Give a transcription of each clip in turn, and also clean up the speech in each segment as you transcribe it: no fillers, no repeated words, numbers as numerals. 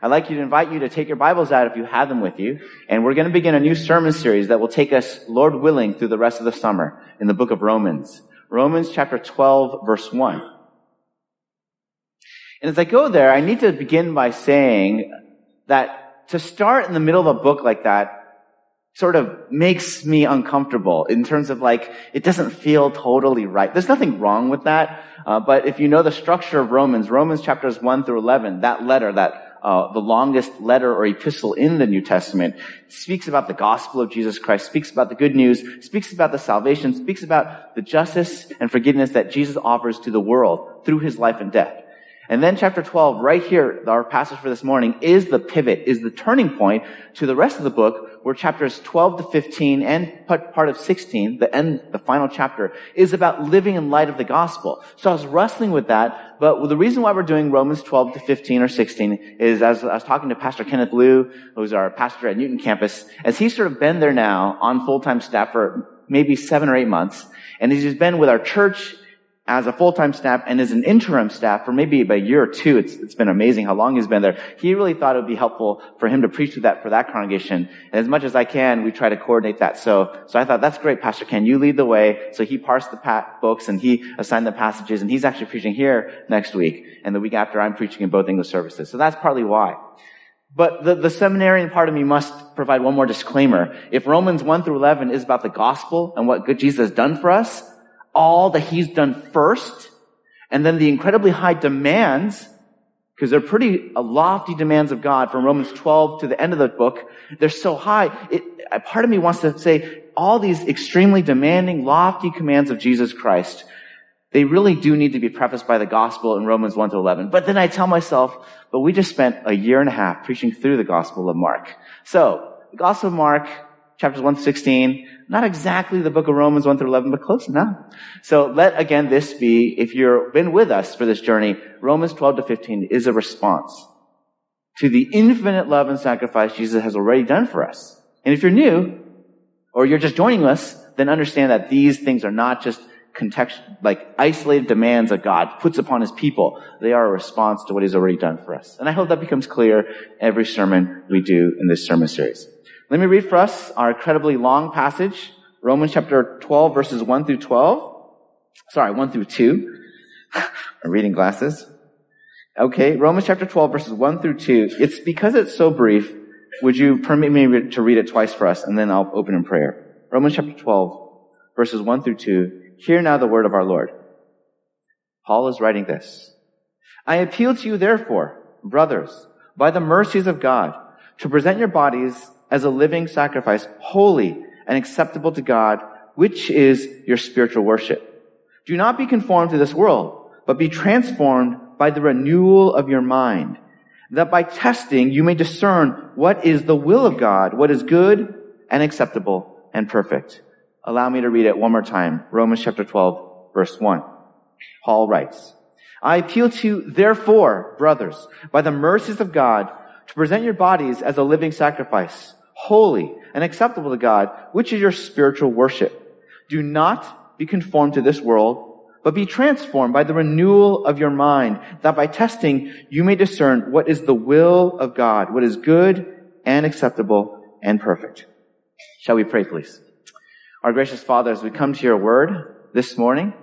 I'd like you to invite you to take your Bibles out if you have them with you. And we're going to begin a new sermon series that will take us, Lord willing, through the rest of the summer in the book of Romans. Romans chapter 12, verse 1. And as I go there, I need to begin by saying that to start in the middle of a book like that sort of makes me uncomfortable in terms of it doesn't feel totally right. There's nothing wrong with that. But if you know the structure of Romans chapters 1 through 11, that letter, the longest letter or epistle in the New Testament, speaks about the gospel of Jesus Christ, speaks about the good news, speaks about the salvation, speaks about the justice and forgiveness that Jesus offers to the world through his life and death. And then chapter 12, right here, our passage for this morning, is the pivot, is the turning point to the rest of the book, where chapters 12 to 15 and part of 16, the final chapter, is about living in light of the gospel. So I was wrestling with that, but the reason why we're doing Romans 12 to 15 or 16 is, as I was talking to Pastor Kenneth Liu, who's our pastor at Newton campus, as he's sort of been there now on full-time staff for maybe 7 or 8 months, and he's been with our church as a full-time staff and as an interim staff for maybe about a year or two. It's been amazing how long he's been there. He really thought it would be helpful for him to preach to that for that congregation. And as much as I can, we try to coordinate that. So I thought, that's great, Pastor Ken. You lead the way. So he parsed the books and he assigned the passages, and he's actually preaching here next week. And the week after, I'm preaching in both English services. So that's partly why. But the seminarian part of me must provide one more disclaimer. If Romans 1 through 11 is about the gospel and what good Jesus has done for us, all that he's done first, and then the incredibly high demands, because they're pretty lofty demands of God from Romans 12 to the end of the book, they're so high. Part of me wants to say all these extremely demanding, lofty commands of Jesus Christ, they really do need to be prefaced by the gospel in Romans 1 to 11. But then I tell myself, but we just spent a year and a half preaching through the gospel of Mark. So, the gospel of Mark, chapters 1 to 16, not exactly the book of Romans 1 through 11, but close enough. So let, again, this be, if you've been with us for this journey, Romans 12 to 15 is a response to the infinite love and sacrifice Jesus has already done for us. And if you're new, or you're just joining us, then understand that these things are not just isolated demands that God puts upon his people. They are a response to what he's already done for us. And I hope that becomes clear every sermon we do in this sermon series. Let me read for us our incredibly long passage, Romans chapter 12, verses 1 through 12. 1 through 2. I'm reading glasses. Okay, Romans chapter 12, verses 1 through 2. It's because it's so brief, would you permit me to read it twice for us, and then I'll open in prayer. Romans chapter 12, verses 1 through 2. Hear now the word of our Lord. Paul is writing this. I appeal to you, therefore, brothers, by the mercies of God, to present your bodies as a living sacrifice, holy and acceptable to God, which is your spiritual worship. Do not be conformed to this world, but be transformed by the renewal of your mind, that by testing you may discern what is the will of God, what is good and acceptable and perfect. Allow me to read it one more time. Romans chapter 12, verse 1. Paul writes, I appeal to you, therefore, brothers, by the mercies of God, to present your bodies as a living sacrifice, holy and acceptable to God, which is your spiritual worship. Do not be conformed to this world, but be transformed by the renewal of your mind, that by testing you may discern what is the will of God, what is good and acceptable and perfect. Shall we pray, please? Our gracious Father, as we come to your word this morning,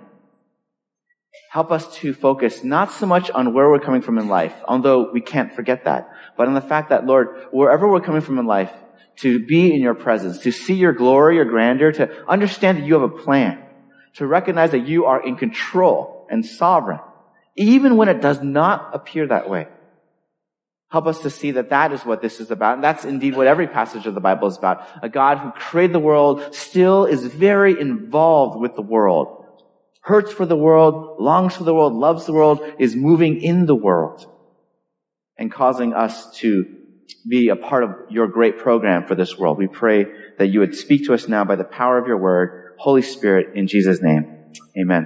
help us to focus not so much on where we're coming from in life, although we can't forget that, but on the fact that, Lord, wherever we're coming from in life, to be in your presence, to see your glory, your grandeur, to understand that you have a plan, to recognize that you are in control and sovereign, even when it does not appear that way. Help us to see that that is what this is about. And that's indeed what every passage of the Bible is about. A God who created the world still is very involved with the world. Hurts for the world, longs for the world, loves the world, is moving in the world and causing us to be a part of your great program for this world. We pray that you would speak to us now by the power of your word. Holy Spirit, in Jesus' name, amen.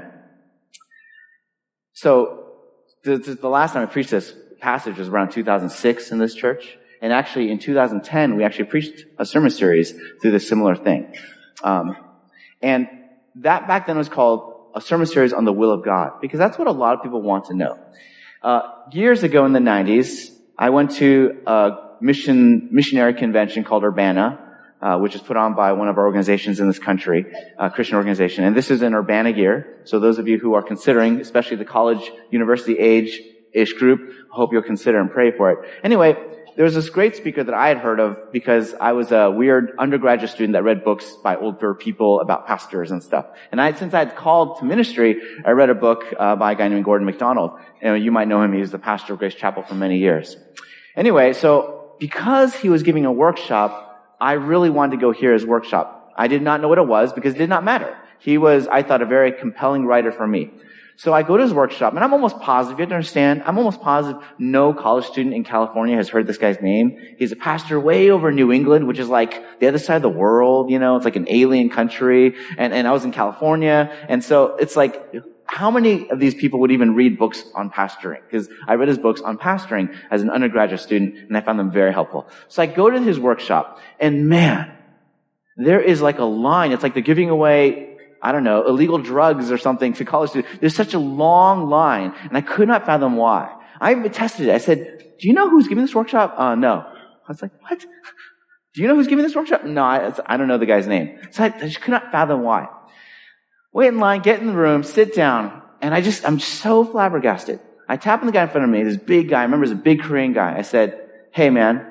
So, the last time I preached this passage was around 2006 in this church. And actually, in 2010, we actually preached a sermon series through this similar thing. And that back then was called a sermon series on the will of God, because that's what a lot of people want to know. Years ago in the 90s, I went to a missionary convention called Urbana, which is put on by one of our organizations in this country, a Christian organization. And this is in Urbana gear. So those of you who are considering, especially the college, university age-ish group, I hope you'll consider and pray for it. Anyway, there was this great speaker that I had heard of because I was a weird undergraduate student that read books by older people about pastors and stuff. And since I had called to ministry, I read a book by a guy named Gordon MacDonald. And you might know him. He was the pastor of Grace Chapel for many years. Anyway, so because he was giving a workshop, I really wanted to go hear his workshop. I did not know what it was because it did not matter. He was, I thought, a very compelling writer for me. So I go to his workshop, and I'm almost positive, you have to understand, I'm almost positive no college student in California has heard this guy's name. He's a pastor way over in New England, which is like the other side of the world, it's like an alien country. And I was in California, and so it's like, how many of these people would even read books on pastoring? Because I read his books on pastoring as an undergraduate student, and I found them very helpful. So I go to his workshop, and man, there is like a line. It's like they're giving away, I don't know, illegal drugs or something to college students. There's such a long line, and I could not fathom why. I tested it. I said, do you know who's giving this workshop? No. I was like, what? Do you know who's giving this workshop? No, I don't know the guy's name. So I just could not fathom why. Wait in line, get in the room, sit down, and I'm so flabbergasted. I tap on the guy in front of me, this big guy, I remember it was a big Korean guy. I said, hey man,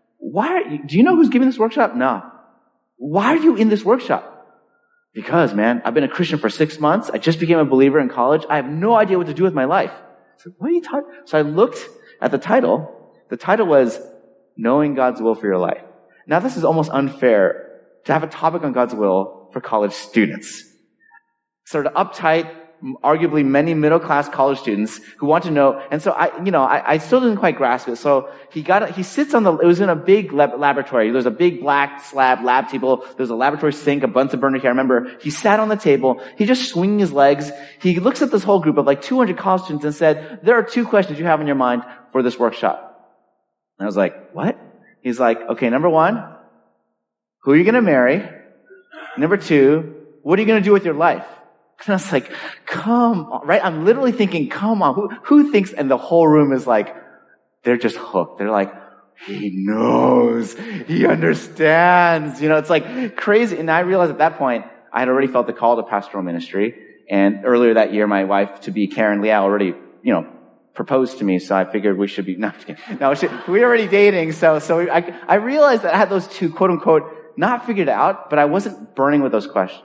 do you know who's giving this workshop? No. Why are you in this workshop? Because, man, I've been a Christian for 6 months. I just became a believer in college. I have no idea what to do with my life. I said, what are you talking? So I looked at the title. The title was Knowing God's Will for Your Life. Now, this is almost unfair to have a topic on God's will for college students. Sort of uptight, arguably many middle-class college students who want to know. And so I still didn't quite grasp it. So he sits it was in a big laboratory. There's a big black slab lab table. There's a laboratory sink, a Bunsen burner here. I remember he sat on the table. He just swinging his legs. He looks at this whole group of like 200 college students and said, there are 2 questions you have in your mind for this workshop. And I was like, what? He's like, okay, number 1, who are you going to marry? Number 2, what are you going to do with your life? And I was like, come on, right? I'm literally thinking, come on, who thinks, and the whole room is like, they're just hooked. They're like, he knows, he understands, it's like crazy. And I realized at that point, I had already felt the call to pastoral ministry. And earlier that year, my wife to be, Karen Liao, already, proposed to me. So I figured we should be, we were already dating. So I realized that I had those 2 quote unquote, not figured out, but I wasn't burning with those questions.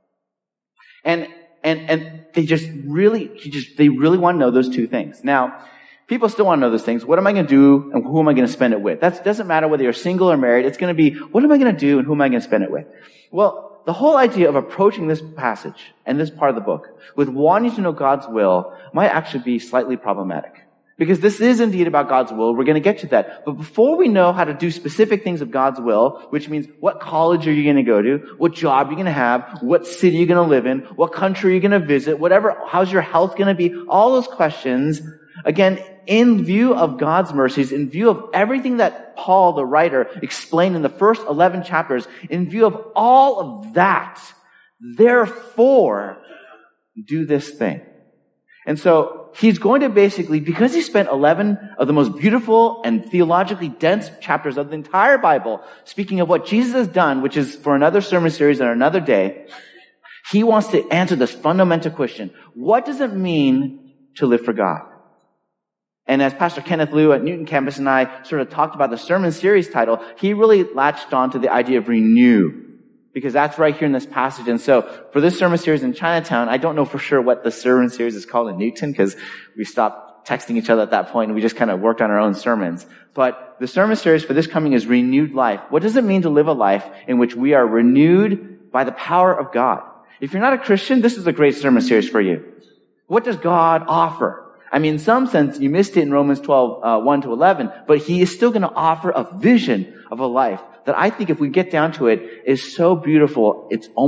And they they really want to know those 2 things. Now, people still want to know those things. What am I going to do and who am I going to spend it with? That doesn't matter whether you're single or married. It's going to be, what am I going to do and who am I going to spend it with? Well, the whole idea of approaching this passage and this part of the book with wanting to know God's will might actually be slightly problematic. Because this is indeed about God's will. We're going to get to that. But before we know how to do specific things of God's will, which means what college are you going to go to, what job you're going to have, what city you're going to live in, what country you're going to visit, how's your health going to be, all those questions, again, in view of God's mercies, in view of everything that Paul, the writer, explained in the first 11 chapters, in view of all of that, therefore, do this thing. And so he's going to basically, because he spent 11 of the most beautiful and theologically dense chapters of the entire Bible speaking of what Jesus has done, which is for another sermon series and another day, he wants to answer this fundamental question. What does it mean to live for God? And as Pastor Kenneth Liu at Newton Campus and I sort of talked about the sermon series title, he really latched on to the idea of renew. Because that's right here in this passage. And so for this sermon series in Chinatown, I don't know for sure what the sermon series is called in Newton because we stopped texting each other at that point and we just kind of worked on our own sermons. But the sermon series for this coming is Renewed Life. What does it mean to live a life in which we are renewed by the power of God? If you're not a Christian, this is a great sermon series for you. What does God offer? I mean, in some sense, you missed it in Romans 12, 1 to 11, but he is still going to offer a vision of a life that I think if we get down to it is so beautiful,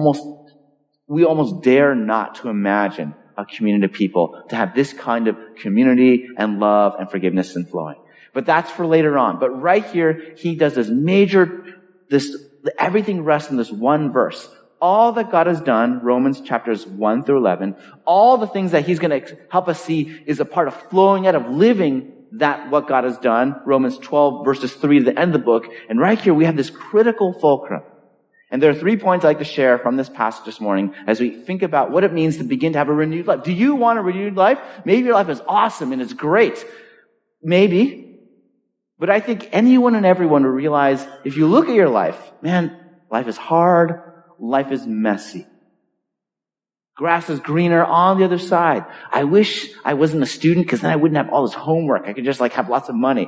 we almost dare not to imagine a community of people to have this kind of community and love and forgiveness and flowing. But that's for later on. But right here, he does everything rests in this one verse. All that God has done, Romans chapters 1 through 11, all the things that he's going to help us see is a part of flowing out of living that what God has done. Romans 12 verses 3 to the end of the book. And right here we have this critical fulcrum. And there are 3 points I'd like to share from this passage this morning as we think about what it means to begin to have a renewed life. Do you want a renewed life? Maybe your life is awesome and it's great. Maybe. But I think anyone and everyone will realize if you look at your life, man, life is hard. Life is messy. Grass is greener on the other side. I wish I wasn't a student because then I wouldn't have all this homework. I could just have lots of money.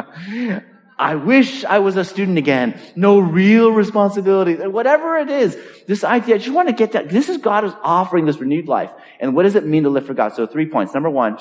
I wish I was a student again. No real responsibility. Whatever it is, this idea, I just want to get that. This is God is offering this renewed life. And what does it mean to live for God? So 3 points. Number 1,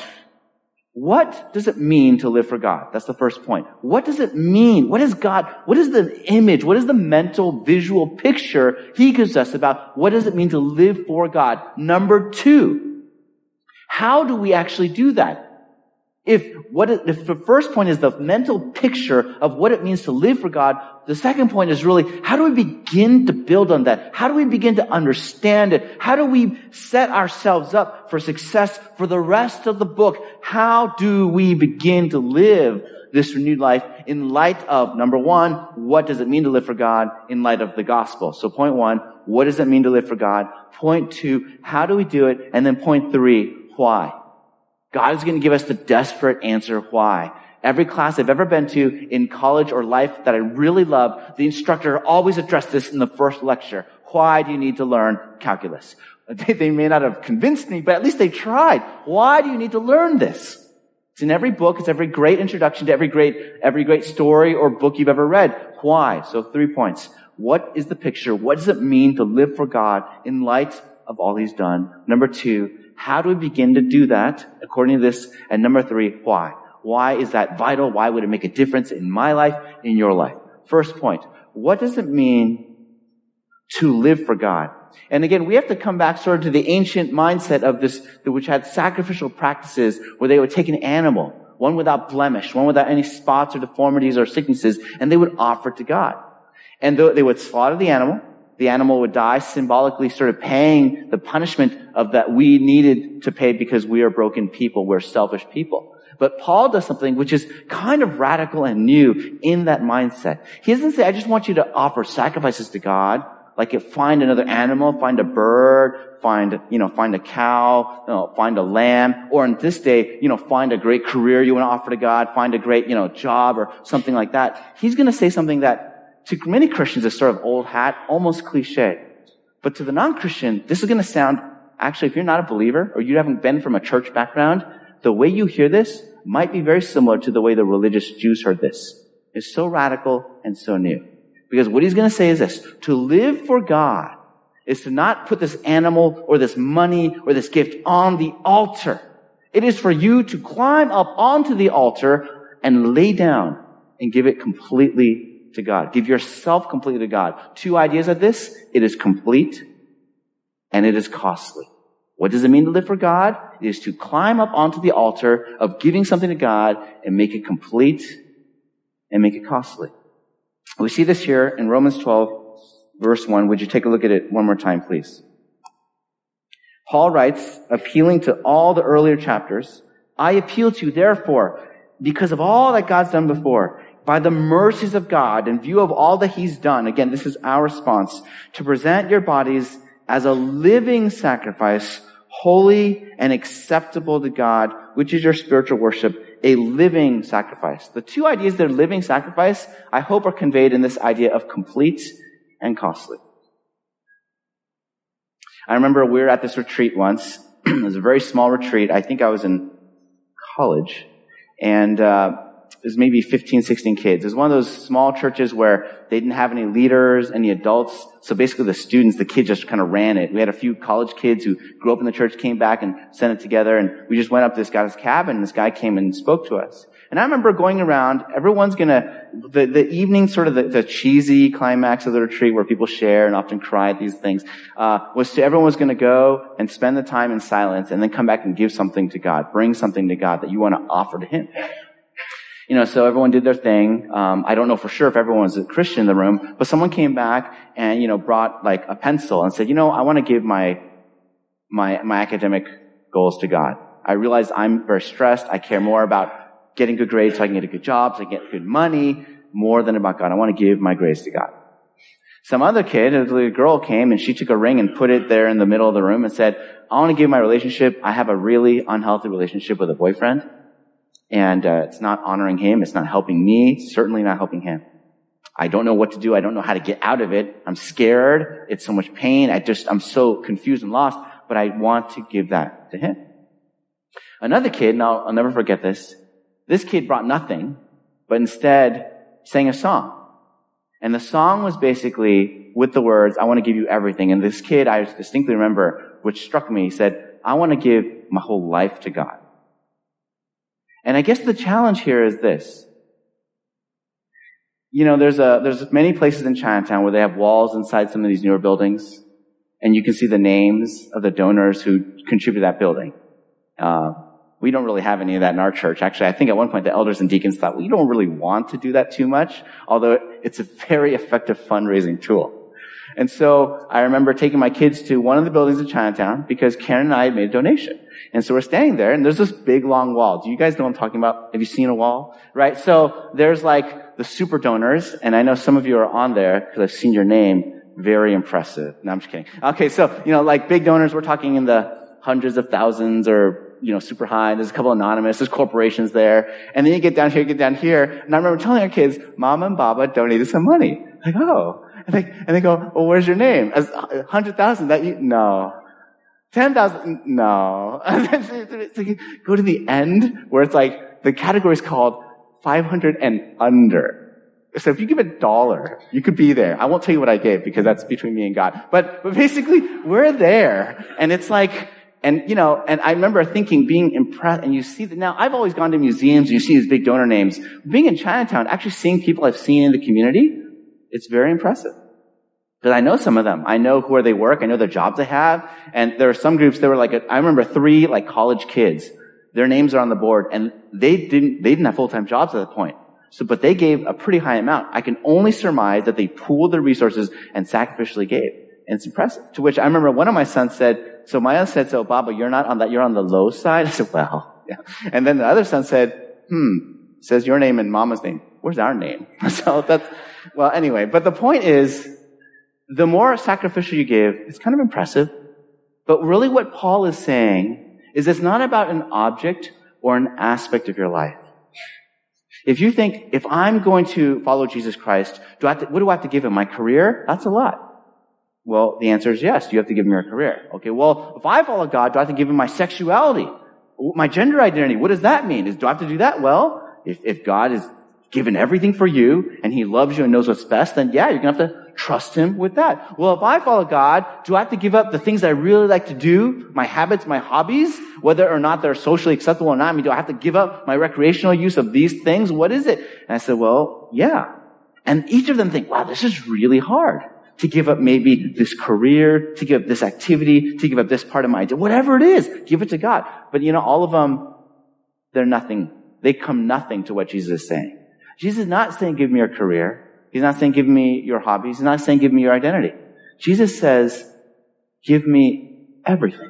what does it mean to live for God? That's the first point. What does it mean? What is God? What is the image? What is the mental, visual picture He gives us about what does it mean to live for God? Number 2, how do we actually do that? If the first point is the mental picture of what it means to live for God, the second point is really, how do we begin to build on that? How do we begin to understand it? How do we set ourselves up for success for the rest of the book? How do we begin to live this renewed life in light of, number 1, what does it mean to live for God in light of the gospel? So point 1, what does it mean to live for God? Point 2, how do we do it? And then point 3, why? God is going to give us the desperate answer why. Every class I've ever been to in college or life that I really love, the instructor always addressed this in the first lecture. Why do you need to learn calculus? They may not have convinced me, but at least they tried. Why do you need to learn this? It's in every book. It's every great introduction to every great story or book you've ever read. Why? So 3 points. What is the picture? What does it mean to live for God in light of all He's done? Number 2, how do we begin to do that according to this? And number 3, why? Why is that vital? Why would it make a difference in my life, in your life? First point, what does it mean to live for God? And again, we have to come back sort of to the ancient mindset of this, which had sacrificial practices where they would take an animal, one without blemish, one without any spots or deformities or sicknesses, and they would offer it to God. And they would slaughter the animal would die, symbolically sort of paying the punishment of that we needed to pay because we are broken people, we're selfish people. But Paul does something which is kind of radical and new in that mindset. He doesn't say, I just want you to offer sacrifices to God, like find another animal, find a bird, find a cow, find a lamb, or in this day, find a great career you want to offer to God, find a great, job or something like that. He's going to say something that to many Christians is sort of old hat, almost cliche. But to the non-Christian, this is going to sound, actually, if you're not a believer or you haven't been from a church background, the way you hear this might be very similar to the way the religious Jews heard this. It's so radical and so new. Because what he's going to say is this: to live for God is to not put this animal or this money or this gift on the altar. It is for you to climb up onto the altar and lay down and give it completely to God. Give yourself completely to God. 2 ideas of this. It is complete and it is costly. What does it mean to live for God? It is to climb up onto the altar of giving something to God and make it complete and make it costly. We see this here in Romans 12, verse 1. Would you take a look at it one more time, please? Paul writes, appealing to all the earlier chapters, I appeal to you, therefore, because of all that God's done before, by the mercies of God, in view of all that He's done, again, this is our response, to present your bodies as a living sacrifice, holy and acceptable to God, which is your spiritual worship, a living sacrifice. The 2 ideas that are living sacrifice, I hope are conveyed in this idea of complete and costly. I remember we were at this retreat once. It was a very small retreat. I think I was in college. And it was maybe 15, 16 kids. It was one of those small churches where they didn't have any leaders, any adults. So basically the students, the kids just kind of ran it. We had a few college kids who grew up in the church, came back and sent it together. And we just went up to this guy's cabin and this guy came and spoke to us. And I remember going around, everyone's the evening sort of the cheesy climax of the retreat where people share and often cry at these things, everyone was going to go and spend the time in silence and then come back and give something to God, bring something to God that you want to offer to Him. So everyone did their thing. I don't know for sure if everyone was a Christian in the room, but someone came back and, brought like a pencil and said, I want to give my academic goals to God. I realize I'm very stressed. I care more about getting good grades so I can get a good job, so I can get good money, more than about God. I want to give my grades to God. Some other kid, a little girl came and she took a ring and put it there in the middle of the room and said, I want to give my relationship. I have a really unhealthy relationship with a boyfriend. And it's not honoring him. It's not helping me. Certainly not helping him. I don't know what to do. I don't know how to get out of it. I'm scared. It's so much pain. I'm so confused and lost, but I want to give that to him. Another kid, and I'll never forget this. This kid brought nothing, but instead sang a song. And the song was basically with the words, I want to give you everything. And this kid, I distinctly remember, which struck me, he said, I want to give my whole life to God. And I guess the challenge here is this. You know, there's many places in Chinatown where they have walls inside some of these newer buildings, and you can see the names of the donors who contribute to that building. We don't really have any of that in our church. Actually, I think at one point the elders and deacons thought, we don't really want to do that too much, although it's a very effective fundraising tool. And so I remember taking my kids to one of the buildings in Chinatown because Karen and I had made a donation. And so we're standing there, and there's this big, long wall. Do you guys know what I'm talking about? Have you seen a wall? Right? So there's like the super donors, and I know some of you are on there because I've seen your name. Very impressive. No, I'm just kidding. Okay, so, like big donors, we're talking in the hundreds of thousands or, super high. There's a couple anonymous. There's corporations there. And then you get down here. And I remember telling our kids, Mama and Baba donated some money. Like, oh. And they go, well, where's your name? 100,000. No. 10,000. No. Go to the end where it's like, the category is called 500 and under. So if you give $1, you could be there. I won't tell you what I gave because that's between me and God. But basically, we're there. And it's like, and I remember thinking, being impressed, and you see that now, I've always gone to museums, and you see these big donor names. Being in Chinatown, actually seeing people I've seen in the community, it's very impressive. Because I know some of them. I know where they work. I know their jobs they have. And there are some groups that were I remember 3 college kids. Their names are on the board, and they didn't have full-time jobs at that point. But they gave a pretty high amount. I can only surmise that they pooled their resources and sacrificially gave. And it's impressive. To which I remember one of my sons said, so my son said, so Baba, you're not on that, you're on the low side? I said, well, yeah. And then the other son said, says your name and Mama's name. Where's our name? So anyway, but the point is, the more sacrificial you give, it's kind of impressive. But really what Paul is saying is it's not about an object or an aspect of your life. If you think, if I'm going to follow Jesus Christ, what do I have to give him? My career? That's a lot. Well, the answer is yes, you have to give him your career. Okay, well, if I follow God, do I have to give him my sexuality? My gender identity? What does that mean? Do I have to do that? Well, if God has given everything for you and he loves you and knows what's best, then yeah, you're going to have to trust him with that. Well, if I follow God, do I have to give up the things I really like to do, my habits, my hobbies, whether or not they're socially acceptable or not? I mean, do I have to give up my recreational use of these things? What is it? And I said, well, yeah. And each of them think, wow, this is really hard. To give up maybe this career, to give up this activity, to give up this part of my identity, whatever it is, give it to God. But all of them, they're nothing. They come nothing to what Jesus is saying. Jesus is not saying, give me your career. He's not saying, give me your hobbies. He's not saying, give me your identity. Jesus says, give me everything.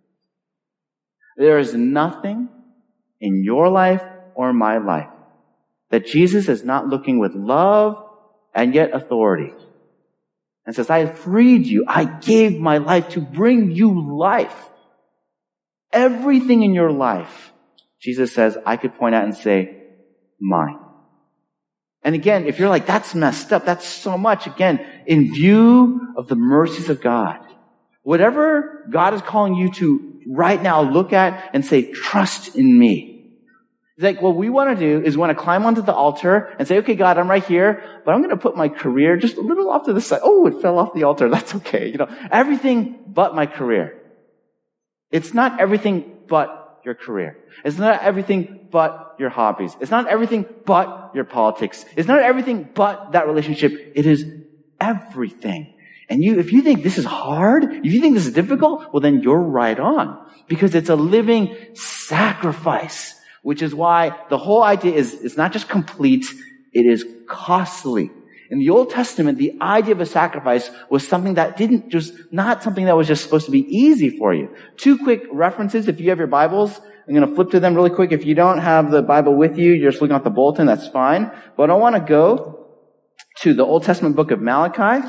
There is nothing in your life or my life that Jesus is not looking with love and yet authority. And says, I have freed you. I gave my life to bring you life. Everything in your life, Jesus says, I could point out and say, mine. And again, if you're like, that's messed up, that's so much, again, in view of the mercies of God, whatever God is calling you to right now look at and say, trust in me. It's like, what we want to do is we want to climb onto the altar and say, okay, God, I'm right here, but I'm going to put my career just a little off to the side. Oh, it fell off the altar. That's okay. Everything but my career. It's not everything but your career. It's not everything but your hobbies. It's not everything but your politics. It's not everything but that relationship. It is everything. And if you think this is hard, if you think this is difficult, well, then you're right on. Because it's a living sacrifice. Which is why the whole idea is, it's not just complete, it is costly. In the Old Testament, the idea of a sacrifice was something that not something that was just supposed to be easy for you. 2 quick references, if you have your Bibles, I'm going to flip to them really quick. If you don't have the Bible with you, you're just looking at the bulletin, that's fine. But I want to go to the Old Testament book of Malachi.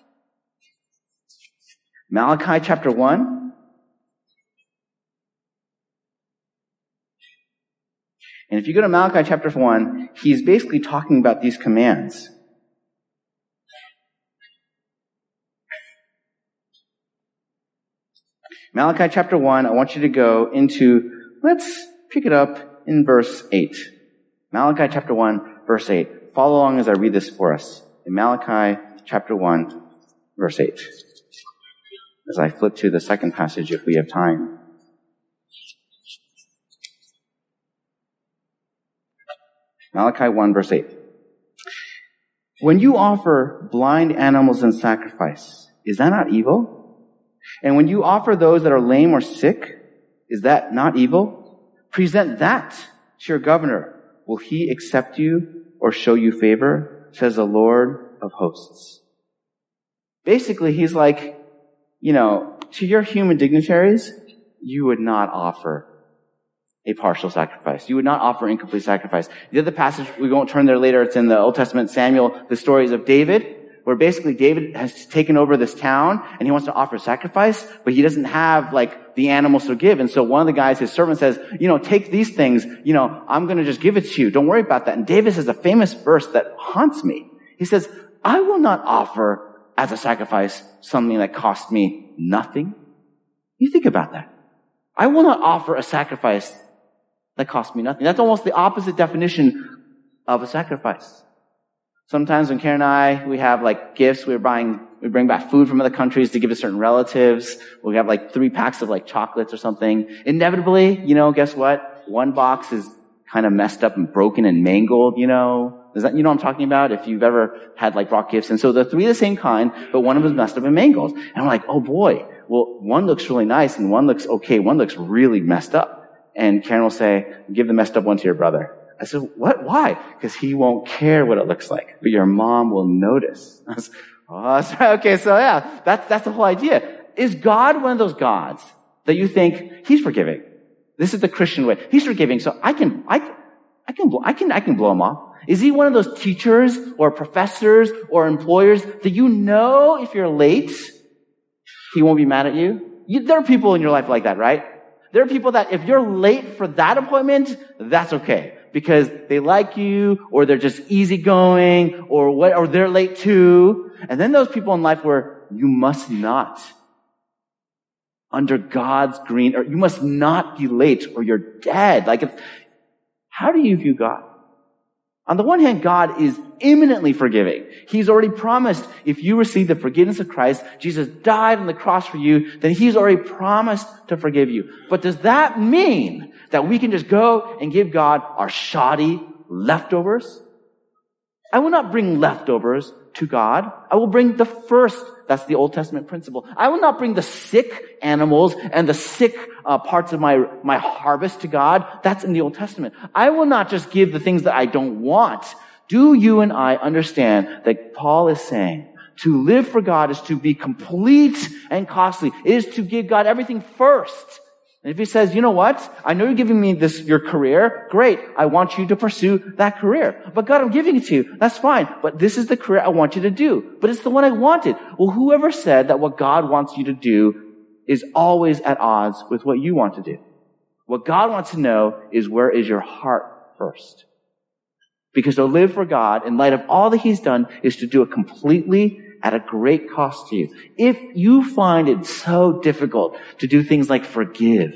Malachi chapter 1. And if you go to Malachi chapter 1, he's basically talking about these commands. Malachi chapter 1, I want you to go into, let's pick it up in verse 8. Malachi chapter 1, verse 8. Follow along as I read this for us. In Malachi chapter 1, verse 8. As I flip to the second passage if we have time. Malachi 1, verse 8. When you offer blind animals in sacrifice, is that not evil? And when you offer those that are lame or sick, is that not evil? Present that to your governor. Will he accept you or show you favor? Says the Lord of hosts. Basically, he's like, to your human dignitaries, you would not offer a partial sacrifice. You would not offer incomplete sacrifice. The other passage, we won't turn there later, it's in the Old Testament, Samuel, the stories of David, where basically David has taken over this town and he wants to offer sacrifice, but he doesn't have the animals to give. And so one of the guys, his servant says, take these things, I'm going to just give it to you. Don't worry about that. And David says a famous verse that haunts me. He says, I will not offer as a sacrifice something that cost me nothing. You think about that. I will not offer a sacrifice that cost me nothing. That's almost the opposite definition of a sacrifice. Sometimes when Karen and I, we have gifts, we bring back food from other countries to give to certain relatives. We have 3 packs of chocolates or something. Inevitably, guess what? One box is kind of messed up and broken and mangled, Is that, what I'm talking about? If you've ever had brought gifts. And so the 3 the same kind, but one of them is messed up and mangled. And I'm like, oh boy, well, one looks really nice and one looks okay. One looks really messed up. And Karen will say, give the messed up one to your brother. I said, what? Why? Because he won't care what it looks like, but your mom will notice. I was, sorry. Okay, so yeah, that's the whole idea. Is God one of those gods that you think he's forgiving? This is the Christian way. He's forgiving, so I can blow him off. Is he one of those teachers or professors or employers that if you're late, he won't be mad at you? There are people in your life like that, right? There are people that if you're late for that appointment, that's okay. Because they like you, or they're just easygoing, or they're late too. And then those people in life where you must not, under God's green, or you must not be late or you're dead. How do you view God? On the one hand, God is imminently forgiving. He's already promised if you receive the forgiveness of Christ, Jesus died on the cross for you, then he's already promised to forgive you. But does that mean that we can just go and give God our shoddy leftovers? I will not bring leftovers to God. I will bring the first. That's the Old Testament principle. I will not bring the sick animals and the sick parts of my harvest to God. That's in the Old Testament. I will not just give the things that I don't want. Do you and I understand that Paul is saying to live for God is to be complete and costly. It is to give God everything first. And if he says, you know what? I know you're giving me your career. Great. I want you to pursue that career. But God, I'm giving it to you. That's fine. But this is the career I want you to do. But it's the one I wanted. Well, whoever said that what God wants you to do is always at odds with what you want to do? What God wants to know is where is your heart first? Because to live for God, in light of all that he's done, is to do it completely at a great cost to you. If you find it so difficult to do things like forgive,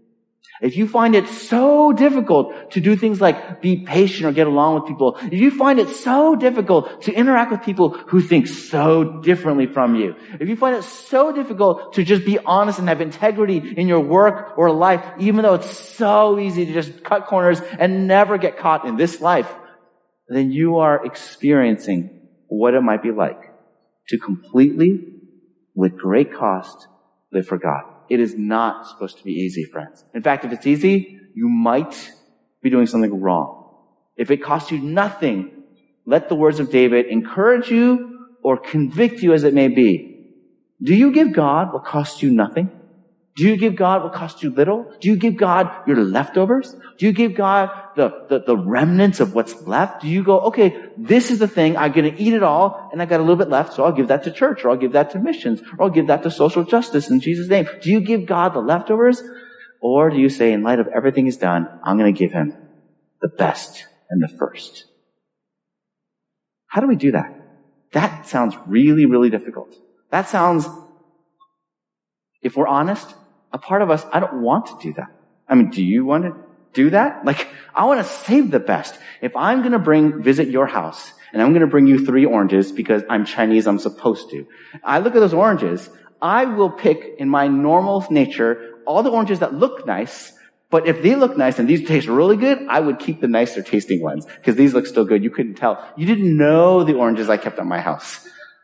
if you find it so difficult to do things like be patient or get along with people, if you find it so difficult to interact with people who think so differently from you, if you find it so difficult to just be honest and have integrity in your work or life, even though it's so easy to just cut corners and never get caught in this life, then you are experiencing what it might be like to completely, with great cost, live for God. It is not supposed to be easy, friends. In fact, if it's easy, you might be doing something wrong. If it costs you nothing, let the words of David encourage you or convict you as it may be. Do you give God what costs you nothing? Do you give God what cost you little? Do you give God your leftovers? Do you give God the remnants of what's left? Do you go, okay, this is the thing, I'm going to eat it all, and I got a little bit left, so I'll give that to church, or I'll give that to missions, or I'll give that to social justice in Jesus' name. Do you give God the leftovers? Or do you say, in light of everything he's done, I'm going to give him the best and the first? How do we do that? That sounds really, really difficult. That sounds, if we're honest, a part of us, I don't want to do that. I mean, do you want to do that? Like, I want to save the best. If I'm going to visit your house, and I'm going to bring you 3 oranges because I'm Chinese, I'm supposed to. I look at those oranges, I will pick in my normal nature all the oranges that look nice, but if they look nice and these taste really good, I would keep the nicer tasting ones because these look still good. You couldn't tell. You didn't know the oranges I kept at my house.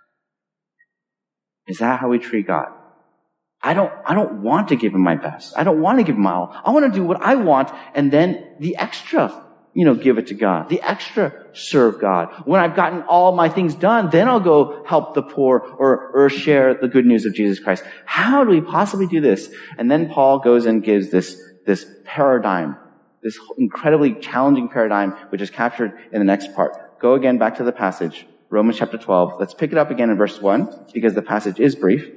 Is that how we treat God? I don't want to give him my best. I don't want to give him my all. I want to do what I want, and then the extra, give it to God. The extra serve God. When I've gotten all my things done, then I'll go help the poor or share the good news of Jesus Christ. How do we possibly do this? And then Paul goes and gives this paradigm, this incredibly challenging paradigm, which is captured in the next part. Go again back to the passage, Romans chapter 12. Let's pick it up again in verse 1, because the passage is brief.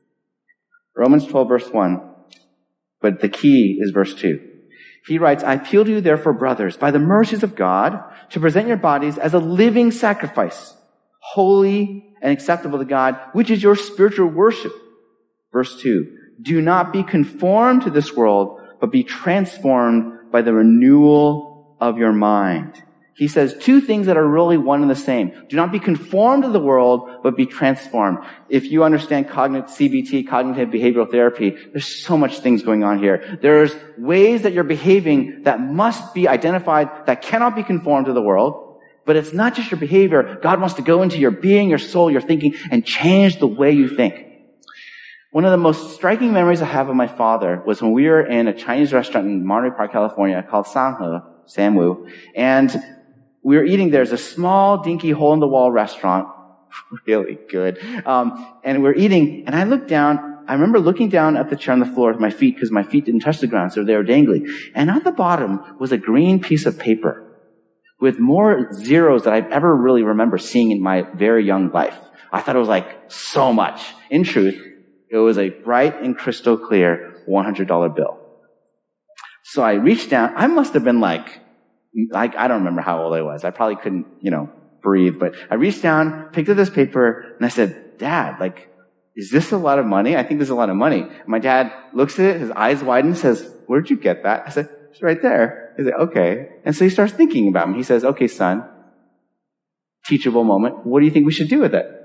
Romans 12, verse 1. But the key is verse 2. He writes, I appeal to you, therefore, brothers, by the mercies of God, to present your bodies as a living sacrifice, holy and acceptable to God, which is your spiritual worship. Verse 2. Do not be conformed to this world, but be transformed by the renewal of your mind. He says 2 things that are really one and the same. Do not be conformed to the world, but be transformed. If you understand CBT, cognitive behavioral therapy, there's so much things going on here. There's ways that you're behaving that must be identified, that cannot be conformed to the world. But it's not just your behavior. God wants to go into your being, your soul, your thinking, and change the way you think. One of the most striking memories I have of my father was when we were in a Chinese restaurant in Monterey Park, California, called Samwu, and we were eating there. There's a small, dinky, hole-in-the-wall restaurant. Really good. And we're eating, and I looked down. I remember looking down at the chair on the floor with my feet, because my feet didn't touch the ground, so they were dangling. And at the bottom was a green piece of paper with more zeros than I've ever really remember seeing in my very young life. I thought it was like so much. In truth, it was a bright and crystal clear $100 bill. So I reached down. I must have been like, I don't remember how old I was. I probably couldn't, breathe. But I reached down, picked up this paper, and I said, Dad, is this a lot of money? I think this is a lot of money. And my dad looks at it, his eyes widen, says, where'd you get that? I said, it's right there. He said, okay. And so he starts thinking about me. He says, okay, son, teachable moment. What do you think we should do with it?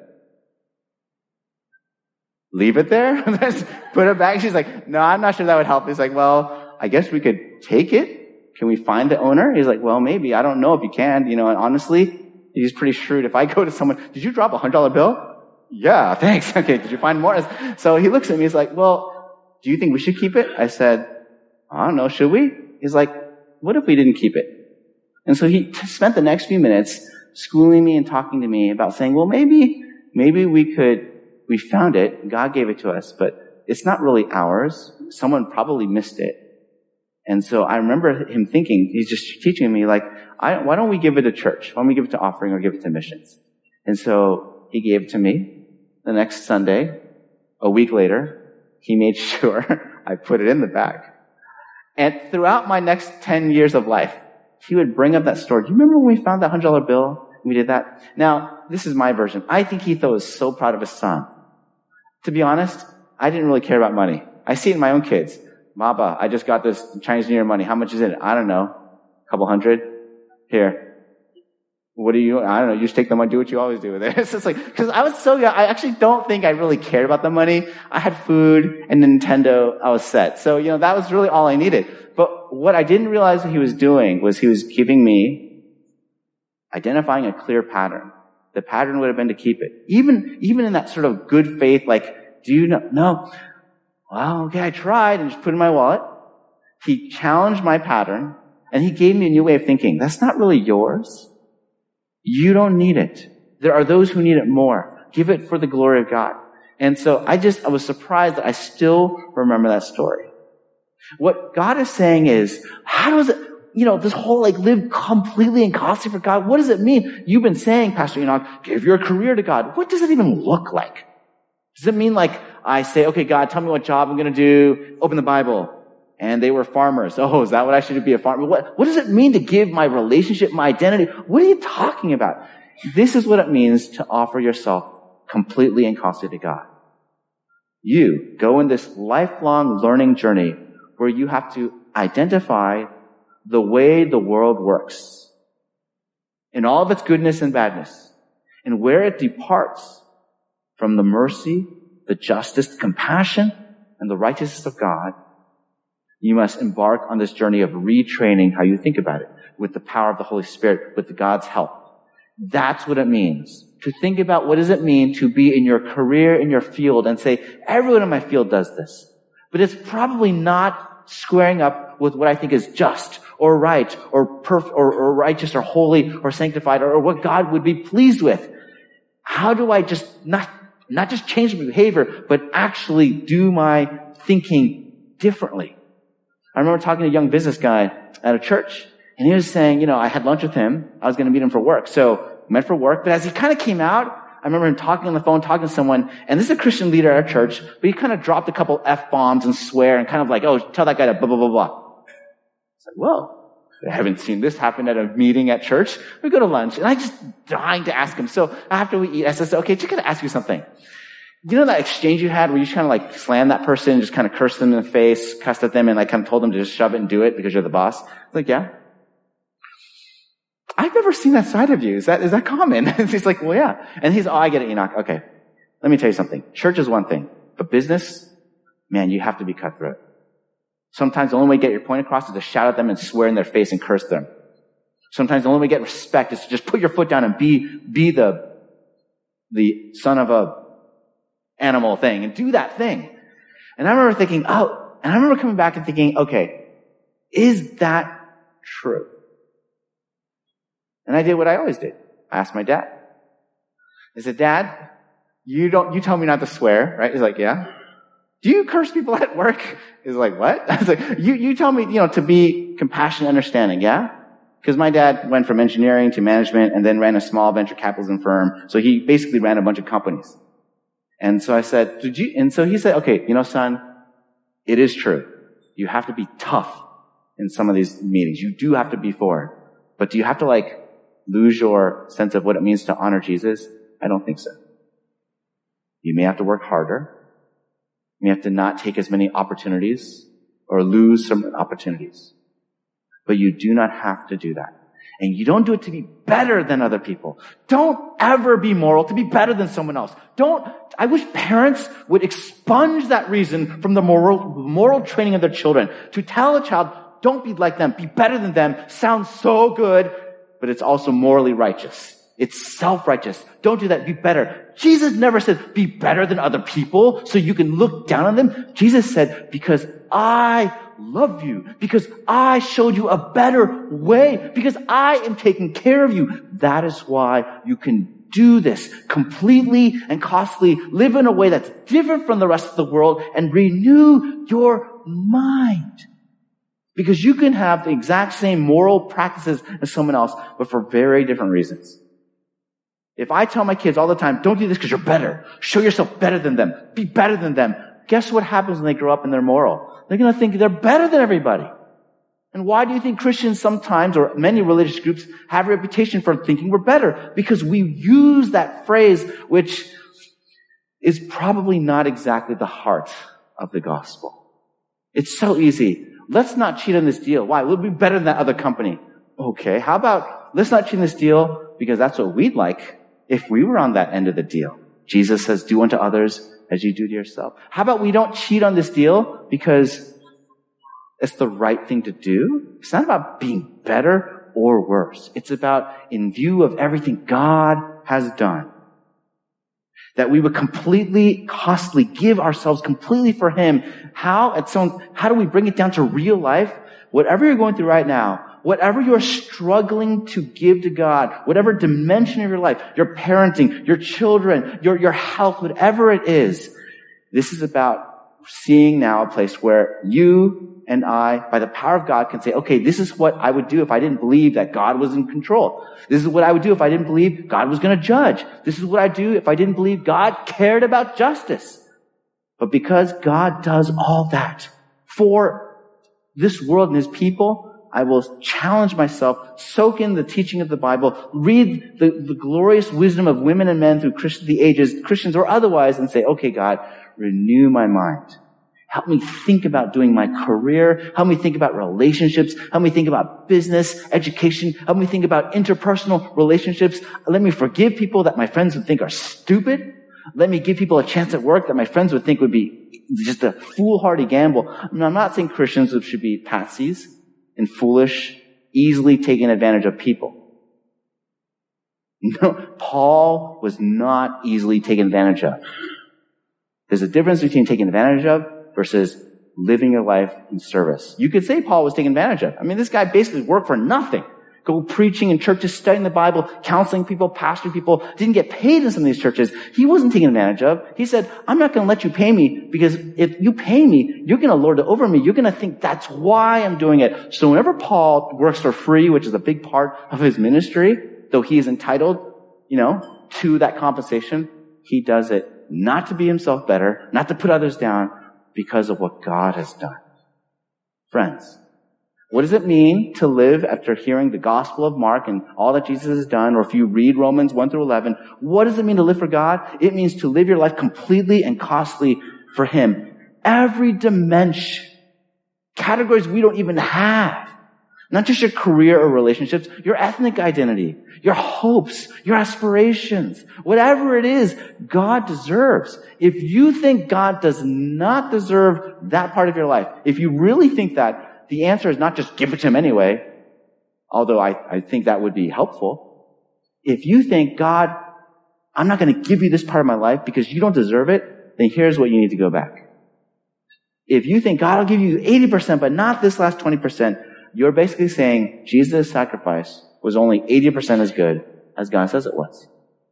Leave it there? Put it back? She's like, no, I'm not sure that would help. He's like, well, I guess we could take it. Can we find the owner? He's like, well, maybe. I don't know if you can. And honestly, he's pretty shrewd. If I go to someone, did you drop a $100 bill? Yeah, thanks. Okay, did you find more? So he looks at me. He's like, well, do you think we should keep it? I said, I don't know. Should we? He's like, what if we didn't keep it? And so he spent the next few minutes schooling me and talking to me about saying, well, maybe we found it. God gave it to us, but it's not really ours. Someone probably missed it. And so I remember him thinking, he's just teaching me, why don't we give it to church? Why don't we give it to offering or give it to missions? And so he gave it to me. The next Sunday, a week later, he made sure I put it in the bag. And throughout my next 10 years of life, he would bring up that story. Do you remember when we found that $100 bill? We did that. Now, this is my version. I think he was so proud of his son. To be honest, I didn't really care about money. I see it in my own kids. Baba, I just got this Chinese New Year money. How much is it? I don't know. A couple hundred? Here. What do you, I don't know. You just take the money, do what you always do with it. It's just because I was so young, I actually don't think I really cared about the money. I had food and Nintendo. I was set. So, that was really all I needed. But what I didn't realize what he was doing was he was giving me, identifying a clear pattern. The pattern would have been to keep it. Even in that sort of good faith, do you know? No. Well, okay, I tried and just put it in my wallet. He challenged my pattern and he gave me a new way of thinking. That's not really yours. You don't need it. There are those who need it more. Give it for the glory of God. And so I was surprised that I still remember that story. What God is saying is, how does it, this whole live completely and costly for God, what does it mean? You've been saying, Pastor Enoch, give your career to God. What does it even look like? Does it mean I say, okay, God, tell me what job I'm going to do, open the Bible, and they were farmers. Oh, is that what I should be, a farmer? What does it mean to give my relationship, my identity? What are you talking about? This is what it means to offer yourself completely and costly to God. You go in this lifelong learning journey where you have to identify the way the world works in all of its goodness and badness, and where it departs from the mercy, the justice, the compassion, and the righteousness of God. You must embark on this journey of retraining how you think about it with the power of the Holy Spirit, with God's help. That's what it means to think about what does it mean to be in your career, in your field, and say, everyone in my field does this. But it's probably not squaring up with what I think is just or right or perfect or righteous or holy or sanctified or what God would be pleased with. How do I just not just change my behavior, but actually do my thinking differently? I remember talking to a young business guy at a church, and he was saying, I had lunch with him. I was going to meet him for work. So we met for work, but as he kind of came out, I remember him talking on the phone, talking to someone, and this is a Christian leader at our church, but he kind of dropped a couple F-bombs and swear and kind of oh, tell that guy to blah, blah, blah, blah. It's whoa. I haven't seen this happen at a meeting at church. We go to lunch, and I just dying to ask him. So after we eat, I said, okay, just gotta ask you something. You know that exchange you had where you just kind of slammed that person and just kind of cursed them in the face, cussed at them, and kind of told them to just shove it and do it because you're the boss? Yeah. I've never seen that side of you. Is that common? He's well, yeah. And he's, I get it, Enoch. Okay. Let me tell you something. Church is one thing, but business, man, you have to be cutthroat. Sometimes the only way to get your point across is to shout at them and swear in their face and curse them. Sometimes the only way to get respect is to just put your foot down and be the son of a animal thing and do that thing. And I remember thinking, and I remember coming back and thinking, okay, is that true? And I did what I always did. I asked my dad. I said, Dad, you tell me not to swear, right? He's yeah. Do you curse people at work? He's what? I was you tell me, to be compassionate, understanding, yeah? Because my dad went from engineering to management and then ran a small venture capitalism firm. So he basically ran a bunch of companies. And so I said, and so he said, okay, son, it is true. You have to be tough in some of these meetings. You do have to be forward. But do you have to lose your sense of what it means to honor Jesus? I don't think so. You may have to work harder. You may have to not take as many opportunities or lose some opportunities. But you do not have to do that. And you don't do it to be better than other people. Don't ever be moral to be better than someone else. I wish parents would expunge that reason from the moral training of their children. To tell a child, don't be like them, be better than them, sounds so good, but it's also morally righteous. It's self-righteous. Don't do that, be better. Jesus never said, be better than other people so you can look down on them. Jesus said, because I love you, because I showed you a better way, because I am taking care of you. That is why you can do this completely and costly, live in a way that's different from the rest of the world, and renew your mind. Because you can have the exact same moral practices as someone else, but for very different reasons. If I tell my kids all the time, don't do this because you're better. Show yourself better than them. Be better than them. Guess what happens when they grow up and they're moral? They're going to think they're better than everybody. And why do you think Christians sometimes, or many religious groups, have a reputation for thinking we're better? Because we use that phrase, which is probably not exactly the heart of the gospel. It's so easy. Let's not cheat on this deal. Why? We'll be better than that other company. Okay, how about let's not cheat on this deal because that's what we'd like if we were on that end of the deal. Jesus says, do unto others as you do to yourself. How about we don't cheat on this deal because it's the right thing to do? It's not about being better or worse. It's about, in view of everything God has done, that we would completely, costly give ourselves completely for Him. How do we bring it down to real life? Whatever you're going through right now, whatever you're struggling to give to God, whatever dimension of your life, your parenting, your children, your health, whatever it is, this is about seeing now a place where you and I, by the power of God, can say, okay, this is what I would do if I didn't believe that God was in control. This is what I would do if I didn't believe God was going to judge. This is what I'd do if I didn't believe God cared about justice. But because God does all that for this world and his people, I will challenge myself, soak in the teaching of the Bible, read the glorious wisdom of women and men through the ages, Christians or otherwise, and say, okay, God, renew my mind. Help me think about doing my career. Help me think about relationships. Help me think about business, education. Help me think about interpersonal relationships. Let me forgive people that my friends would think are stupid. Let me give people a chance at work that my friends would think would be just a foolhardy gamble. I'm not saying Christians should be patsies and foolish, easily taking advantage of people. No, Paul was not easily taken advantage of. There's a difference between taking advantage of versus living your life in service. You could say Paul was taken advantage of. I mean, this guy basically worked for nothing. Go preaching in churches, studying the Bible, counseling people, pastoring people, didn't get paid in some of these churches. He wasn't taken advantage of. He said, I'm not going to let you pay me because if you pay me, you're going to lord it over me. You're going to think that's why I'm doing it. So whenever Paul works for free, which is a big part of his ministry, though he is entitled, to that compensation, he does it not to be himself better, not to put others down, because of what God has done. Friends, what does it mean to live after hearing the Gospel of Mark and all that Jesus has done? Or if you read Romans 1 through 11, what does it mean to live for God? It means to live your life completely and costly for him. Every dimension, categories we don't even have. Not just your career or relationships, your ethnic identity, your hopes, your aspirations, whatever it is, God deserves. If you think God does not deserve that part of your life, if you really think that, the answer is not just give it to him anyway, although I think that would be helpful. If you think, God, I'm not going to give you this part of my life because you don't deserve it, then here's what you need to go back. If you think, God, I'll give you 80%, but not this last 20%, you're basically saying Jesus' sacrifice was only 80% as good as God says it was.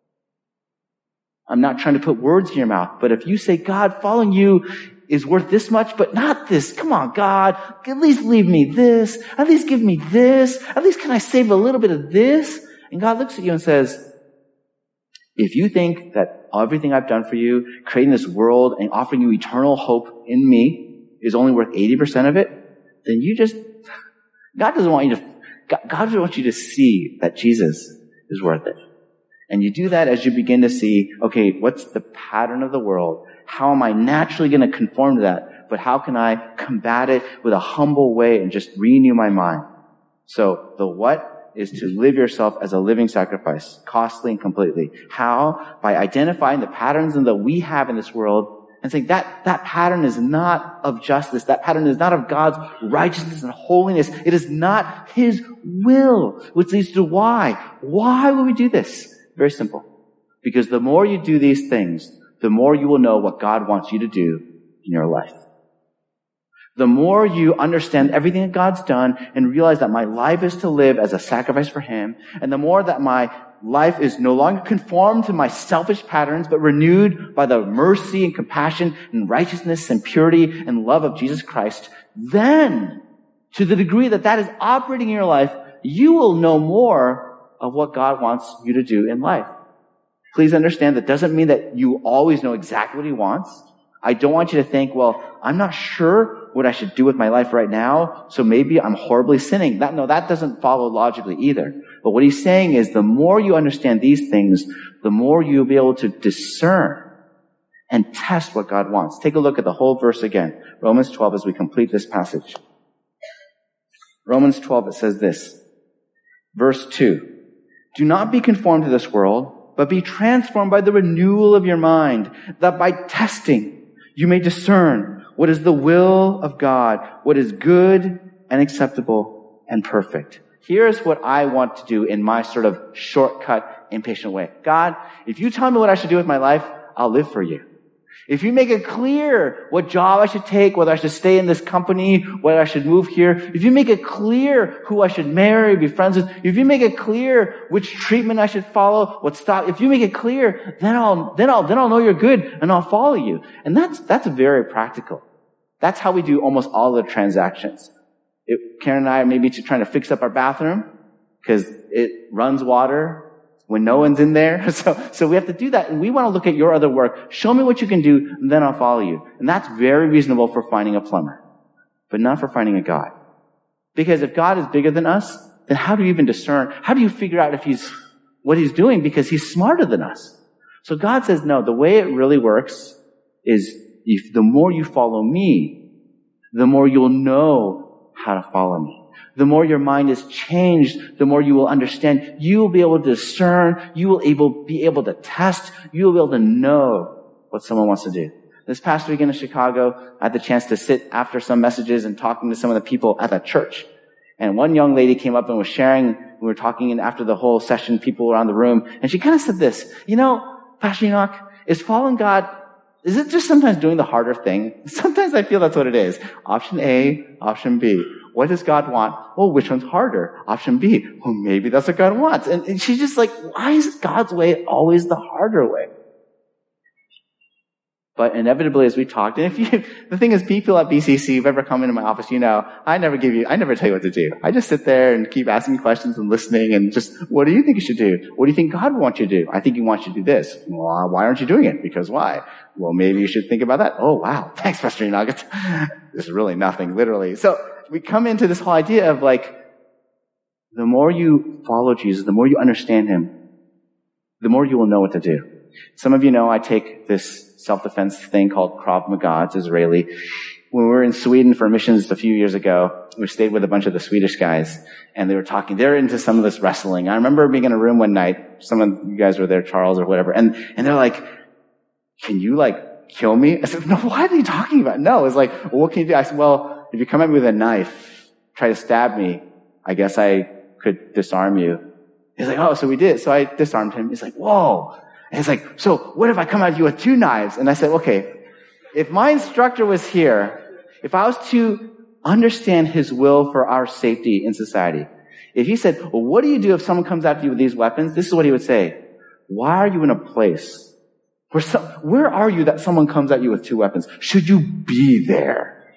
I'm not trying to put words in your mouth, but if you say, God, following you is worth this much, but not this. Come on, God, at least leave me this. At least give me this. At least can I save a little bit of this? And God looks at you and says, if you think that everything I've done for you, creating this world and offering you eternal hope in me is only worth 80% of it, then God doesn't want you to see that Jesus is worth it. And you do that as you begin to see, okay, what's the pattern of the world? How am I naturally going to conform to that? But how can I combat it with a humble way and just renew my mind? So the what is to live yourself as a living sacrifice, costly and completely. How? By identifying the patterns that we have in this world and saying that pattern is not of justice. That pattern is not of God's righteousness and holiness. It is not his will, which leads to why. Why would we do this? Very simple. Because the more you do these things, the more you will know what God wants you to do in your life. The more you understand everything that God's done and realize that my life is to live as a sacrifice for him, and the more that my life is no longer conformed to my selfish patterns, but renewed by the mercy and compassion and righteousness and purity and love of Jesus Christ, then, to the degree that is operating in your life, you will know more of what God wants you to do in life. Please understand that doesn't mean that you always know exactly what he wants. I don't want you to think, well, I'm not sure what I should do with my life right now, so maybe I'm horribly sinning. That doesn't follow logically either. But what he's saying is the more you understand these things, the more you'll be able to discern and test what God wants. Take a look at the whole verse again. Romans 12 as we complete this passage. Romans 12, it says this. Verse 2. Do not be conformed to this world, but be transformed by the renewal of your mind, that by testing you may discern what is the will of God, what is good and acceptable and perfect. Here's what I want to do in my sort of shortcut, impatient way. God, if you tell me what I should do with my life, I'll live for you. If you make it clear what job I should take, whether I should stay in this company, whether I should move here, if you make it clear who I should marry, be friends with, if you make it clear which treatment I should follow, if you make it clear, then I'll know you're good and I'll follow you. And that's very practical. That's how we do almost all the transactions. Karen and I are maybe trying to fix up our bathroom because it runs water when no one's in there. So we have to do that. And we want to look at your other work. Show me what you can do, and then I'll follow you. And that's very reasonable for finding a plumber, but not for finding a God. Because if God is bigger than us, then how do you even discern? How do you figure out what he's doing? Because he's smarter than us. So God says, no, the way it really works is the more you follow me, the more you'll know how to follow me. The more your mind is changed, the more you will understand. You will be able to discern. You will be able to test. You will be able to know what someone wants to do. This past weekend in Chicago, I had the chance to sit after some messages and talking to some of the people at that church. And one young lady came up and was sharing. We were talking, and after the whole session, people were around the room, and she kind of said this, Pastor Enoch, is following God, is it just sometimes doing the harder thing? Sometimes I feel that's what it is. Option A, option B. What does God want? Well, which one's harder? Option B. Well, maybe that's what God wants. And she's just like, why is God's way always the harder way? But inevitably, as we talked, and the thing is, people at BCC, you've ever come into my office, I never tell you what to do. I just sit there and keep asking questions and listening and just, what do you think you should do? What do you think God wants you to do? I think he wants you to do this. Well, why aren't you doing it? Because why? Well, maybe you should think about that. Oh, wow. Thanks, Pastor Enoch. This is really nothing, literally. So we come into this whole idea of the more you follow Jesus, the more you understand him, the more you will know what to do. Some of you know I take this self-defense thing called Krav Maga. It's Israeli. When we were in Sweden for missions a few years ago, we stayed with a bunch of the Swedish guys, and they were talking. They're into some of this wrestling. I remember being in a room one night. Some of you guys were there, Charles or whatever, and they're like, can you kill me? I said, no, what are you talking about? No, it's well, what can you do? I said, well, if you come at me with a knife, try to stab me, I guess I could disarm you. He's like, oh, so we did. So I disarmed him. He's like, whoa. And he's like, so what if I come at you with 2 knives? And I said, okay, if my instructor was here, if I was to understand his will for our safety in society, if he said, well, what do you do if someone comes after you with these weapons? This is what he would say. Why are you in a place where are you that someone comes at you with 2 weapons? Should you be there?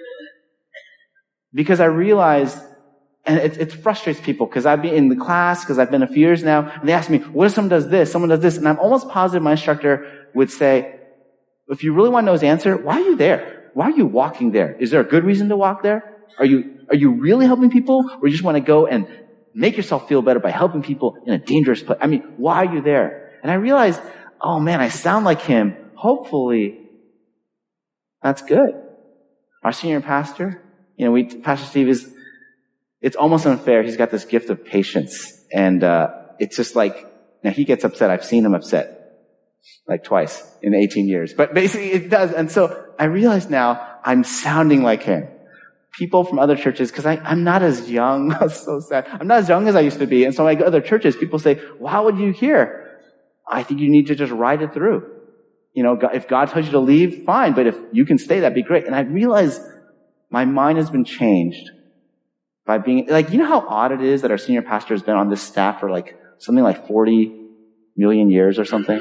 Because I realized, and it frustrates people because I've been in the class, because I've been a few years now, and they ask me, what if someone does this, someone does this? And I'm almost positive my instructor would say, if you really want to know his answer, why are you there? Why are you walking there? Is there a good reason to walk there? Are you really helping people? Or you just want to go and make yourself feel better by helping people in a dangerous place? I mean, why are you there? And I realized, oh man, I sound like him. Hopefully, that's good. Our senior pastor, Pastor Steve it's almost unfair. He's got this gift of patience. And, it's just now he gets upset. I've seen him upset twice in 18 years, but basically it does. And so I realize now I'm sounding like him. People from other churches, because I'm not as young. That's so sad. I'm not as young as I used to be. And so when I go to other churches, people say, well, how would you hear? I think you need to just ride it through. If God tells you to leave, fine. But if you can stay, that'd be great. And I realize my mind has been changed by being, how odd it is that our senior pastor has been on this staff for something like 40 million years or something.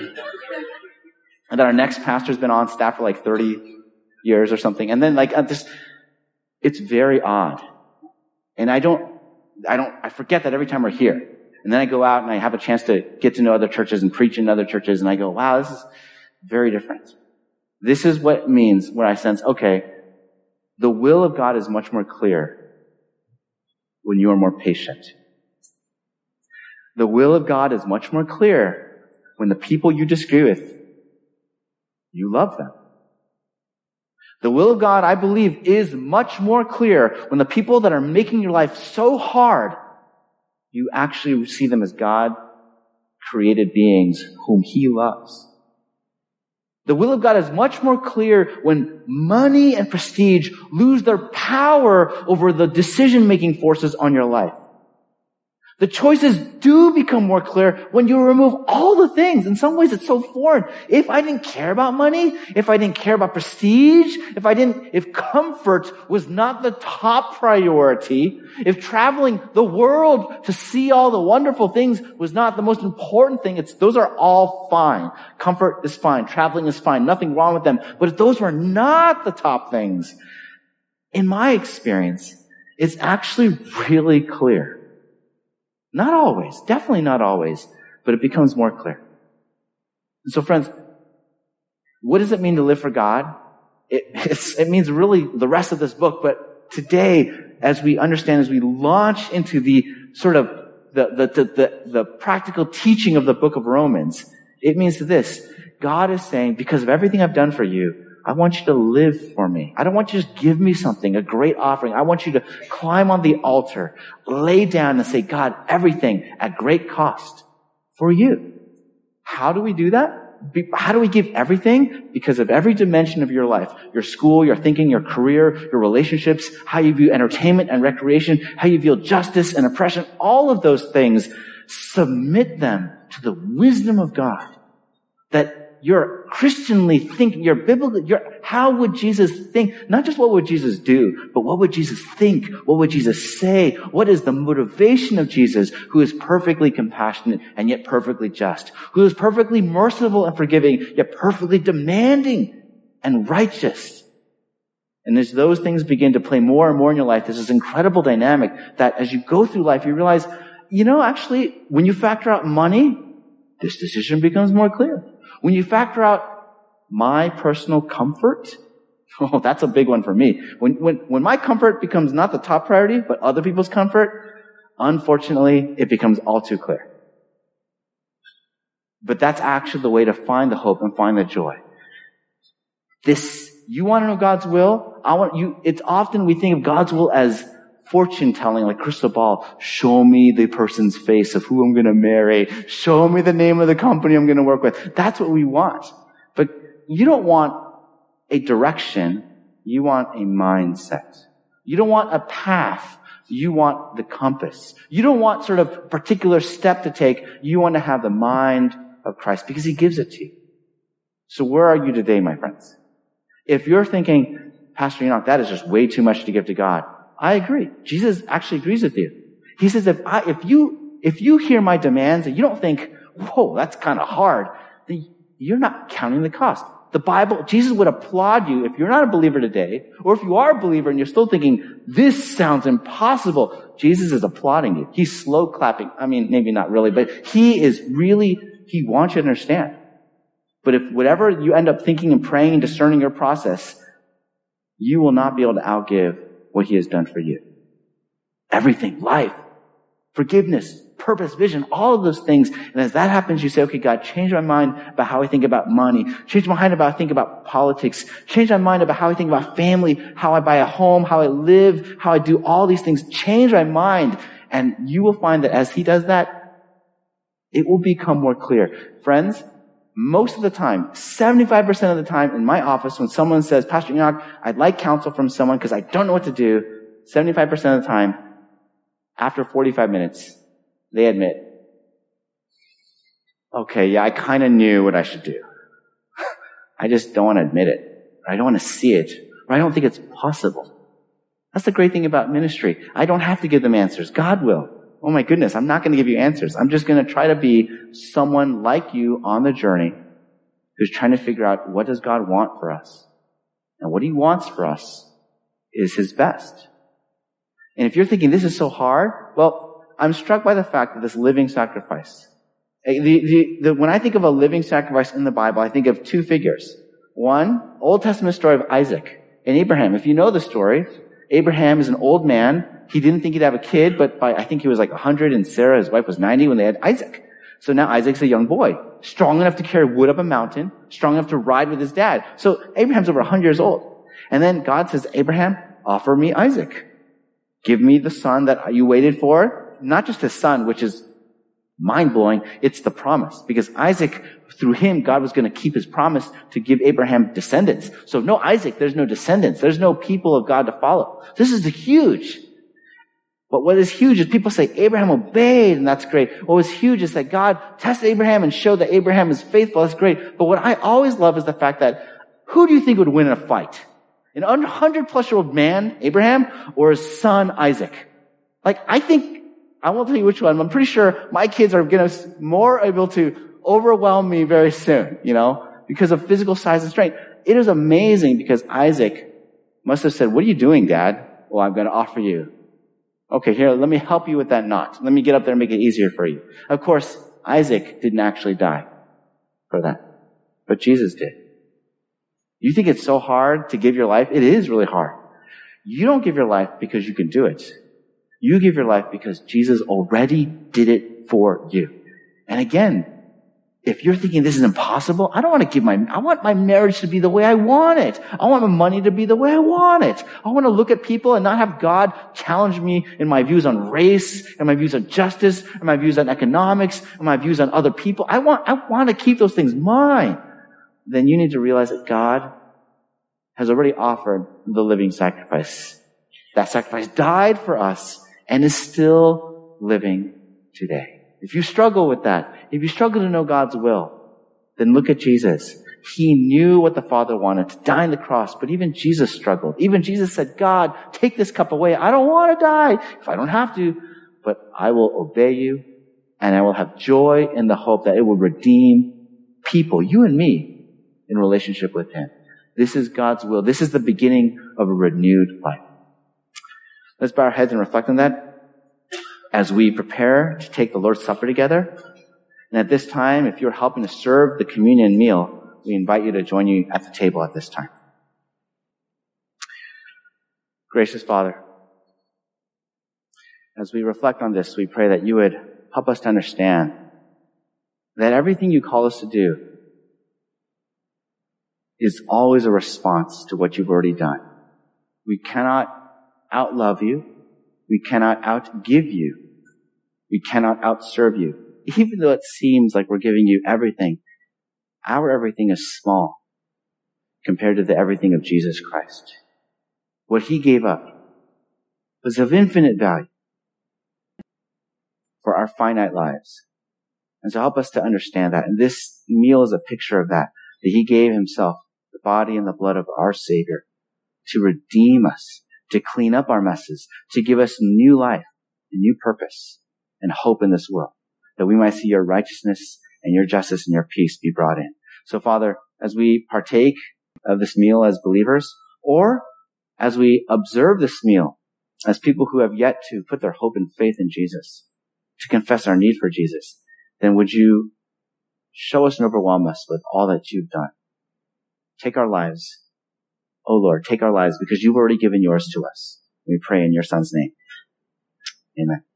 And that our next pastor's been on staff for 30 years or something. And then it's very odd. And I forget that every time we're here. And then I go out and I have a chance to get to know other churches and preach in other churches. And I go, wow, this is very different. This is what it means where I sense, okay, the will of God is much more clear when you are more patient. The will of God is much more clear when the people you disagree with, you love them. The will of God, I believe, is much more clear when the people that are making your life so hard, you actually see them as God-created beings whom He loves. The will of God is much more clear when money and prestige lose their power over the decision-making forces on your life. The choices do become more clear when you remove all the things. In some ways, it's so foreign. If I didn't care about money, if I didn't care about prestige, if comfort was not the top priority, if traveling the world to see all the wonderful things was not the most important thing, those are all fine. Comfort is fine. Traveling is fine. Nothing wrong with them. But if those were not the top things, in my experience, it's actually really clear. Not always, definitely not always, but it becomes more clear. And so friends, what does it mean to live for God? It means really the rest of this book, but today, as we launch into the sort of the practical teaching of the book of Romans, it means this: God is saying, because of everything I've done for you, I want you to live for me. I don't want you to just give me something, a great offering. I want you to climb on the altar, lay down and say, God, everything at great cost for you. How do we do that? How do we give everything? Because of every dimension of your life, your school, your thinking, your career, your relationships, how you view entertainment and recreation, how you view justice and oppression, all of those things, submit them to the wisdom of God. That you're Christianly thinking, how would Jesus think? Not just what would Jesus do, but what would Jesus think? What would Jesus say? What is the motivation of Jesus, who is perfectly compassionate and yet perfectly just, who is perfectly merciful and forgiving, yet perfectly demanding and righteous? And as those things begin to play more and more in your life, there's this incredible dynamic that as you go through life, you realize, actually, when you factor out money, this decision becomes more clear. When you factor out my personal comfort, that's a big one for me. When my comfort becomes not the top priority, but other people's comfort, unfortunately, it becomes all too clear. But that's actually the way to find the hope and find the joy. You want to know God's will? It's often we think of God's will as fortune telling, like crystal ball. Show me the person's face of who I'm going to marry. Show me the name of the company I'm going to work with. That's what we want. But you don't want a direction. You want a mindset. You don't want a path. You want the compass. You don't want sort of a particular step to take. You want to have the mind of Christ because He gives it to you. So where are you today, my friends? If you're thinking, Pastor Enoch, that is just way too much to give to God, I agree. Jesus actually agrees with you. He says, if you hear my demands and you don't think, whoa, that's kind of hard, then you're not counting the cost. The Bible, Jesus would applaud you if you're not a believer today, or if you are a believer and you're still thinking, this sounds impossible. Jesus is applauding you. He's slow clapping. I mean, maybe not really, but He wants you to understand. But if whatever you end up thinking and praying and discerning your process, you will not be able to outgive what He has done for you. Everything, life, forgiveness, purpose, vision, all of those things. And as that happens, you say, okay, God, change my mind about how I think about money. Change my mind about how I think about politics. Change my mind about how I think about family, how I buy a home, how I live, how I do all these things. Change my mind. And you will find that as He does that, it will become more clear. Friends, most of the time, 75% of the time in my office, when someone says, Pastor Enoch, I'd like counsel from someone because I don't know what to do, 75% of the time, after 45 minutes, they admit, okay, yeah, I kind of knew what I should do. I just don't want to admit it. Or I don't want to see it. Or I don't think it's possible. That's the great thing about ministry. I don't have to give them answers. God will. Oh my goodness, I'm not going to give you answers. I'm just going to try to be someone like you on the journey who's trying to figure out what does God want for us. And what He wants for us is His best. And if you're thinking this is so hard, well, I'm struck by the fact that this living sacrifice. When I think of a living sacrifice in the Bible, I think of two figures. One, Old Testament story of Isaac and Abraham. If you know the story, Abraham is an old man. He didn't think he'd have a kid, but I think he was like 100 and Sarah, his wife, was 90 when they had Isaac. So now Isaac's a young boy, strong enough to carry wood up a mountain, strong enough to ride with his dad. So Abraham's over 100 years old. And then God says, Abraham, offer me Isaac. Give me the son that you waited for. Not just his son, which is mind-blowing. It's the promise. Because Isaac, through him, God was going to keep His promise to give Abraham descendants. So no Isaac, there's no descendants. There's no people of God to follow. This is huge. But what is huge is people say Abraham obeyed, and that's great. What was huge is that God tested Abraham and showed that Abraham is faithful. That's great. But what I always love is the fact that who do you think would win in a fight? An 100-plus-year-old man, Abraham, or his son, Isaac? Like, I won't tell you which one. I'm pretty sure my kids are going to more able to overwhelm me very soon, because of physical size and strength. It is amazing because Isaac must have said, "What are you doing, Dad?" "Well, I'm going to offer you." "Okay, here, let me help you with that knot. Let me get up there and make it easier for you." Of course, Isaac didn't actually die for that, but Jesus did. You think it's so hard to give your life? It is really hard. You don't give your life because you can do it. You give your life because Jesus already did it for you. And again, if you're thinking this is impossible, I want my marriage to be the way I want it. I want my money to be the way I want it. I want to look at people and not have God challenge me in my views on race, and my views on justice, and my views on economics, and my views on other people. I want to keep those things mine. Then you need to realize that God has already offered the living sacrifice. That sacrifice died for us and is still living today. If you struggle with that, if you struggle to know God's will, then look at Jesus. He knew what the Father wanted, to die on the cross, but even Jesus struggled. Even Jesus said, "God, take this cup away. I don't want to die if I don't have to, but I will obey you, and I will have joy in the hope that it will redeem people, you and me, in relationship with Him." This is God's will. This is the beginning of a renewed life. Let's bow our heads and reflect on that as we prepare to take the Lord's Supper together. And at this time, if you're helping to serve the communion meal, we invite you to join you at the table at this time. Gracious Father, as we reflect on this, we pray that you would help us to understand that everything you call us to do is always a response to what you've already done. We cannot outlove you. We cannot outgive you. We cannot outserve you. Even though it seems like we're giving you everything, our everything is small compared to the everything of Jesus Christ. What He gave up was of infinite value for our finite lives. And so help us to understand that. And this meal is a picture of that He gave Himself, the body and the blood of our Savior, to redeem us, to clean up our messes, to give us new life and new purpose and hope in this world, that we might see your righteousness and your justice and your peace be brought in. So, Father, as we partake of this meal as believers, or as we observe this meal as people who have yet to put their hope and faith in Jesus, to confess our need for Jesus, then would you show us and overwhelm us with all that you've done. Take our lives. Oh Lord, take our lives because you've already given yours to us. We pray in your Son's name. Amen.